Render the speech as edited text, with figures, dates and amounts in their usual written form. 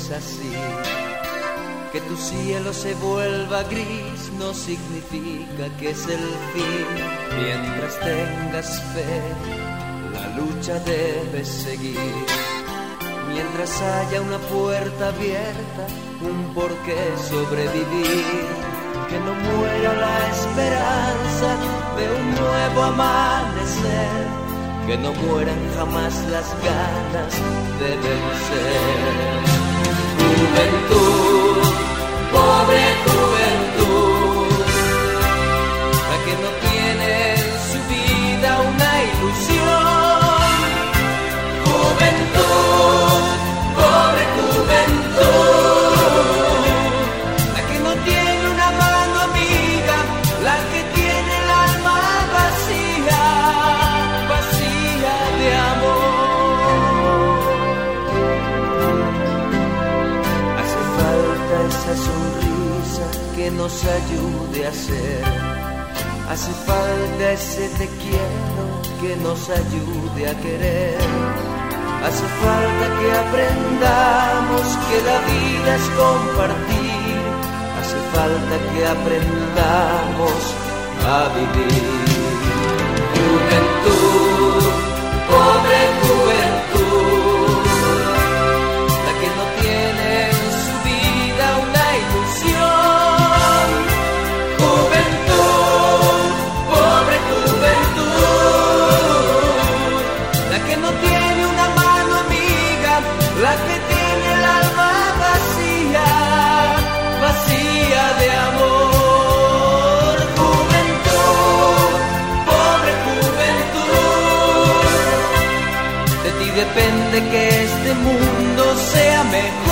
es así. Que tu cielo se vuelva gris no significa que es el fin. Mientras tengas fe, la lucha debes seguir. Mientras haya una puerta abierta, un porqué sobrevivir. Que no muera la esperanza de un nuevo amanecer. Que no mueran jamás las ganas de vencer. Juventud, pobre juventud, la que no tiene en su vida una ilusión. Juventud, pobre juventud, la que no tiene una mano amiga, la que tiene el alma vacía, vacía de amor. Hace falta esa sonrisa que nos ayude a ser. Hace falta ese te quiero que nos ayude a querer. Hace falta que aprendamos que la vida es compartir. Hace falta que aprendamos a vivir. Juventud, pobre juventud, la que no tiene en su vida una ilusión. Juventud, pobre juventud, la que no tiene una mano amiga, la que tiene el alma vacía, vacía de amor. Juventud, pobre juventud, de ti depende que este mundo sea mejor.